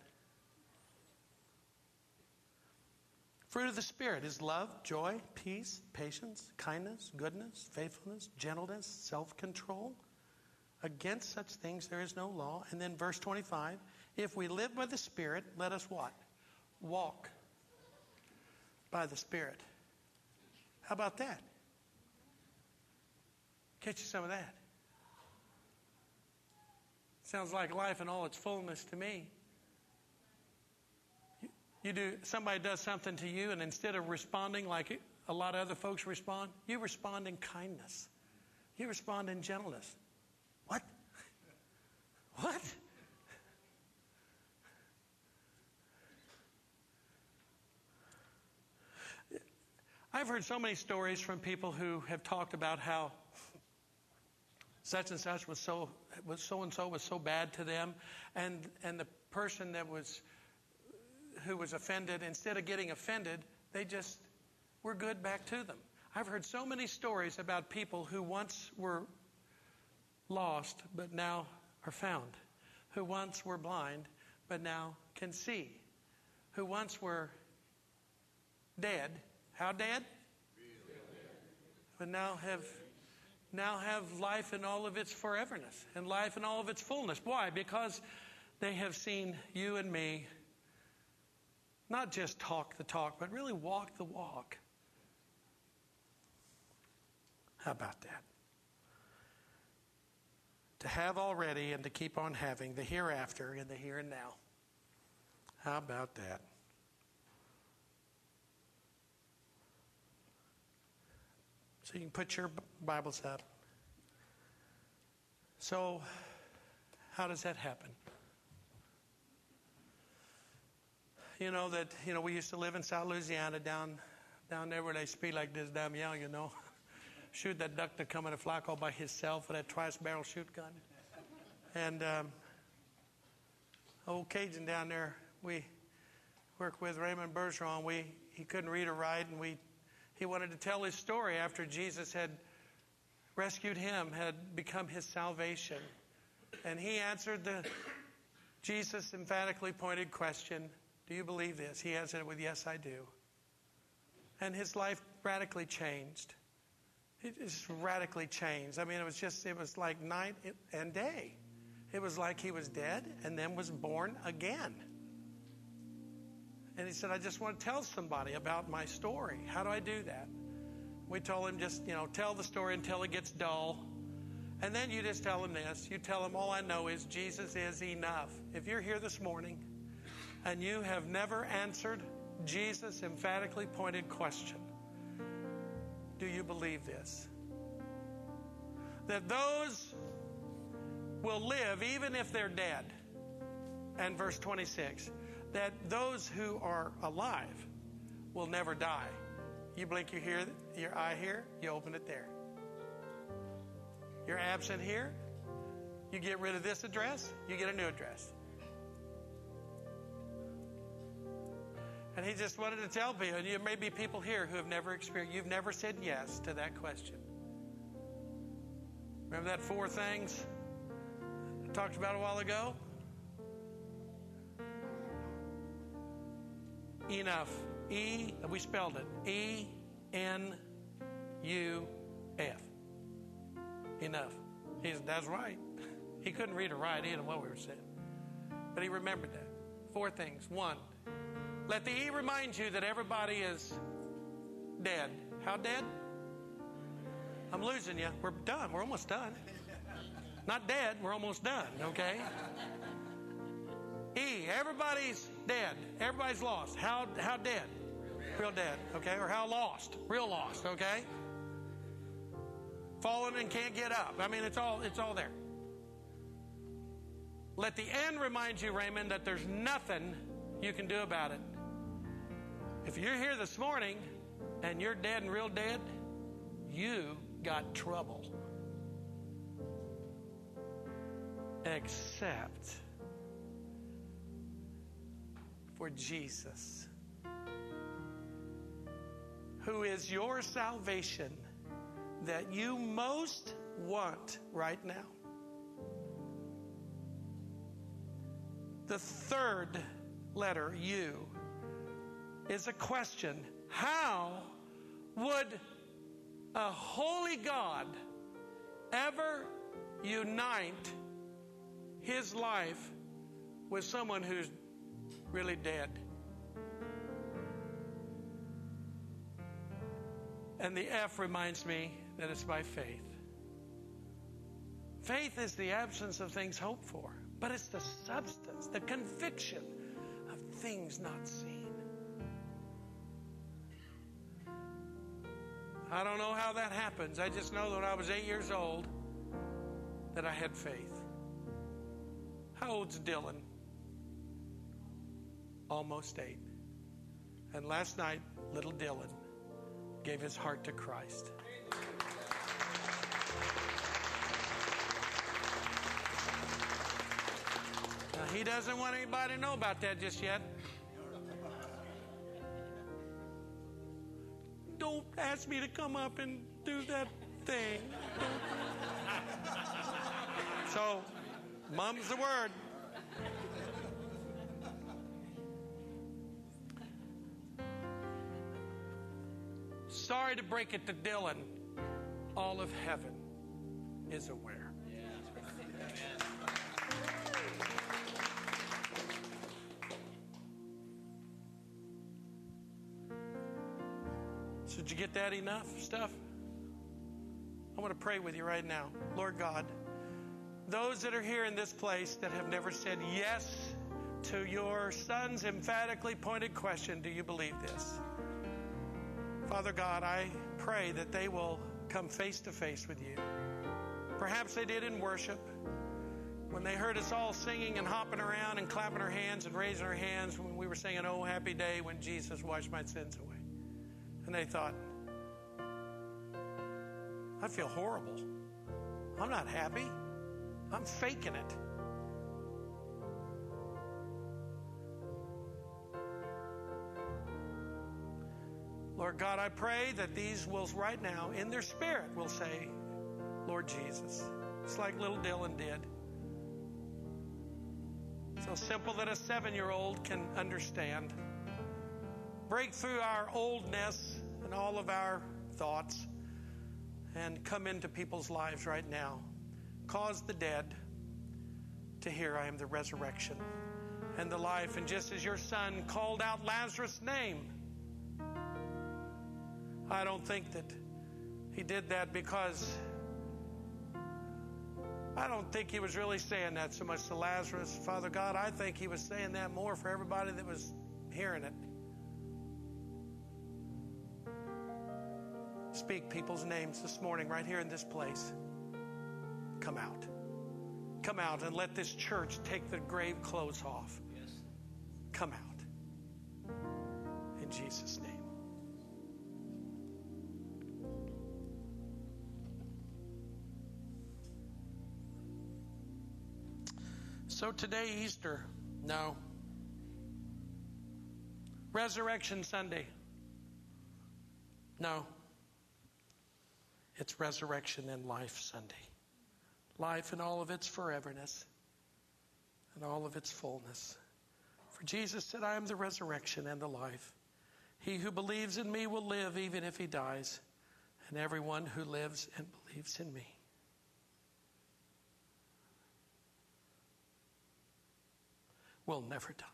Fruit of the Spirit is love, joy, peace, patience, kindness, goodness, faithfulness, gentleness, self-control. Against such things there is no law. And then verse twenty-five. If we live by the Spirit, let us what? Walk by the Spirit. How about that? Get you some of that. Sounds like life in all its fullness to me. You, you do, somebody does something to you, and instead of responding like a lot of other folks respond, you respond in kindness. You respond in gentleness. What? What? I've heard so many stories from people who have talked about how such and such was so was so and so was so bad to them, and and the person that was who was offended, instead of getting offended, they just were good back to them. I've heard so many stories about people who once were lost but now are found, who once were blind but now can see, who once were dead. How dead? But now have now have life in all of its foreverness and life in all of its fullness. Why? Because they have seen you and me not just talk the talk, but really walk the walk. How about that? To have already and to keep on having the hereafter in the here and now. How about that? So you can put your Bibles up. So, how does that happen? You know that, you know, we used to live in South Louisiana down down there where they speak like this damn young, you know. Shoot that duck to come in a flock all by himself with that twice barrel shoot gun. And um, old Cajun down there, we worked with Raymond Bergeron. We he couldn't read or write, and we He wanted to tell his story after Jesus had rescued him, had become his salvation. And he answered the Jesus emphatically pointed question, do you believe this? He answered it with, yes, I do. And his life radically changed. It just radically changed. I mean, it was just, it was like night and day. It was like he was dead and then was born again. And he said, I just want to tell somebody about my story. How do I do that? We told him, just, you know, tell the story until it gets dull. And then you just tell him this. You tell him, all I know is Jesus is enough. If you're here this morning and you have never answered Jesus' emphatically pointed question, do you believe this? That those will live even if they're dead. And verse twenty-six, that those who are alive will never die. You blink your, hear, your eye here, you open it there. You're absent here, you get rid of this address, you get a new address. And he just wanted to tell people, and there may be people here who have never experienced, you've never said yes to that question. Remember that four things I talked about a while ago? Enough. E, we spelled it. E N U F. Enough. He's, that's right. He couldn't read or write either what we were saying. But he remembered that. Four things. One, let the E remind you that everybody is dead. How dead? I'm losing you. We're done. We're almost done. Not dead. We're almost done. Okay? E, everybody's dead. Everybody's lost. How how dead? Real dead. Okay? Or how lost? Real lost. Okay? Fallen and can't get up. I mean, it's all it's all there. Let the end remind you, Raymond, that there's nothing you can do about it. If you're here this morning and you're dead and real dead, you got trouble. Except for Jesus, who is your salvation that you most want right now. The third letter, U, is a question. How would a holy God ever unite his life with someone who's really dead? And the F reminds me that it's by faith. Faith is the absence of things hoped for, but it's the substance, the conviction of things not seen. I don't know how that happens. I just know that when I was eight years old, that I had faith. How old's Dylan? Almost eight. And last night, little Dylan gave his heart to Christ. Now, he doesn't want anybody to know about that just yet. Don't ask me to come up and do that thing. So, mum's the word. Sorry to break it to Dylan. All of heaven is aware. So did you get that enough stuff? I want to pray with you right now. Lord God, those that are here in this place that have never said yes to your son's emphatically pointed question, do you believe this? Father God, I pray that they will come face to face with you. Perhaps they did in worship when they heard us all singing and hopping around and clapping our hands and raising our hands when we were singing, "Oh, happy day when Jesus washed my sins away." And they thought, I feel horrible. I'm not happy. I'm faking it. Lord God, I pray that these will right now, in their spirit, will say, Lord Jesus. It's like little Dylan did. So simple that a seven-year-old can understand. Break through our oldness and all of our thoughts and come into people's lives right now. Cause the dead to hear I am the resurrection and the life. And just as your son called out Lazarus' name, I don't think that he did that because I don't think he was really saying that so much to Lazarus. Father God, I think he was saying that more for everybody that was hearing it. Speak people's names this morning right here in this place. Come out. Come out and let this church take the grave clothes off. Yes. Come out. In Jesus' name. So today, Easter. No. Resurrection Sunday. No. It's Resurrection and Life Sunday. Life in all of its foreverness and all of its fullness. For Jesus said, I am the resurrection and the life. He who believes in me will live even if he dies, and everyone who lives and believes in me will never die.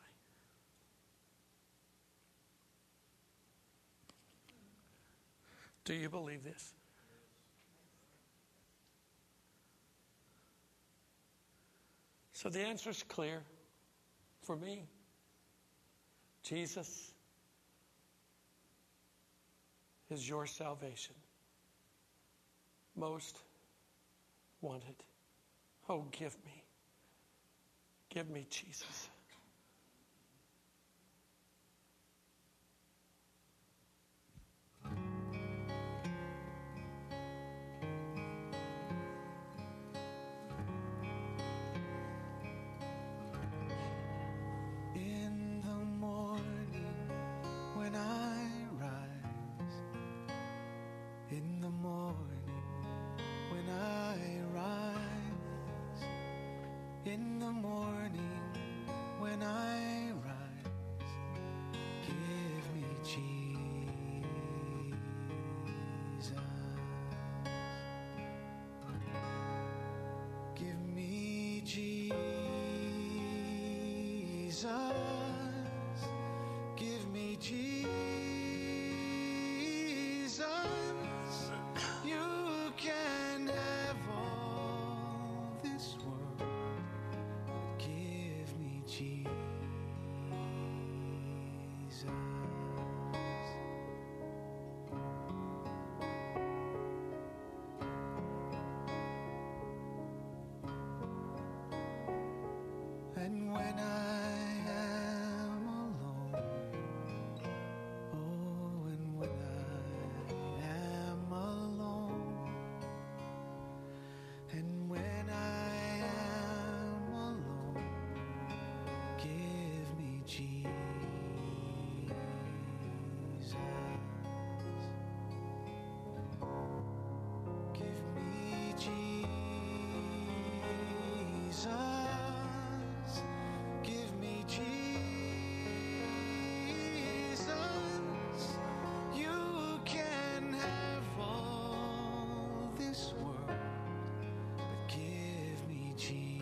Do you believe this? So the answer is clear for me. Jesus is your salvation. Most wanted. Oh, give me. Give me Jesus. And when I am alone, oh, and when I am alone, and when I am alone, give me Jesus, give me Jesus. Give me Jesus. You can have all this world, but give me Jesus.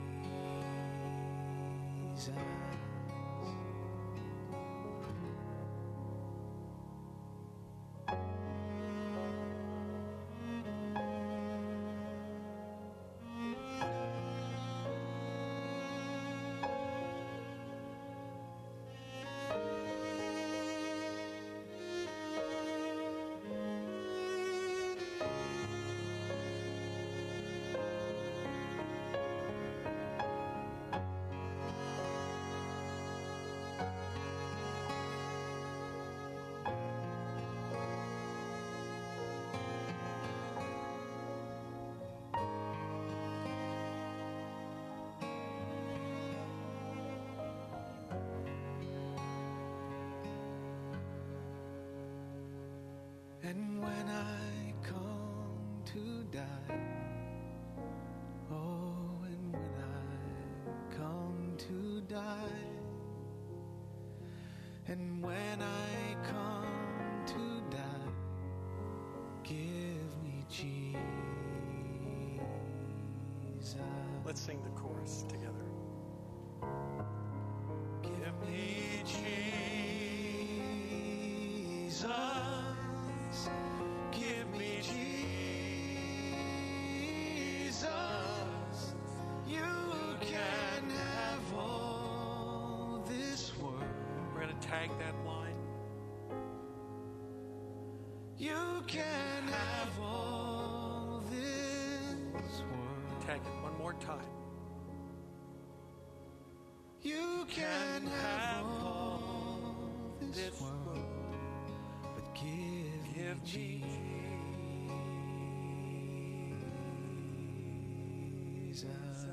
And when I come to die, oh, and when I come to die, and when I come to die, give me Jesus. Let's sing the chorus together. You can have all this world. Take it one more time. You can have all this world, but give, Give me Jesus.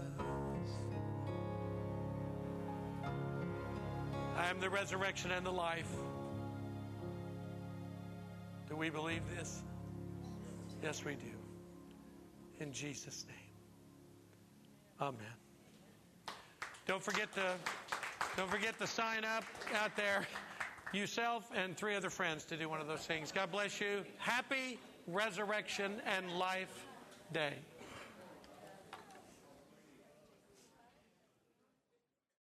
I am the resurrection and the life. Do we believe this? Yes, we do. In Jesus' name. Amen. Don't forget to don't forget to sign up out there, yourself and three other friends, to do one of those things. God bless you. Happy Resurrection and Life Day.